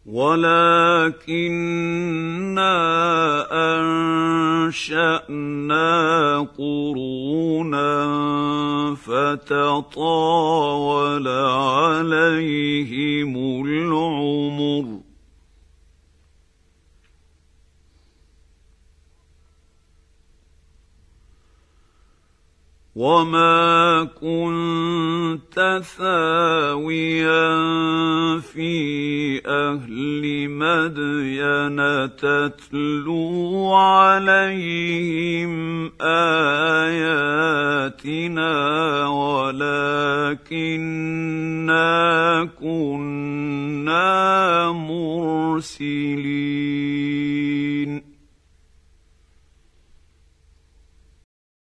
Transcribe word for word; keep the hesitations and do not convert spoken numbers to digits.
وَلَٰكِنَّا أَنشَأْنَا قُرُونًا فَتَطَاوَلَ عَلَيْهِمُ الْعُمُرُ ۚ وَمَا كُنتَ ثَاوِيًا فِي أَهْلِ مَدْيَنَ تَتْلُو عَلَيْهِمْ آيَاتِنَا وَلَٰكِنَّا كُنَّا مُرْسِلِينَ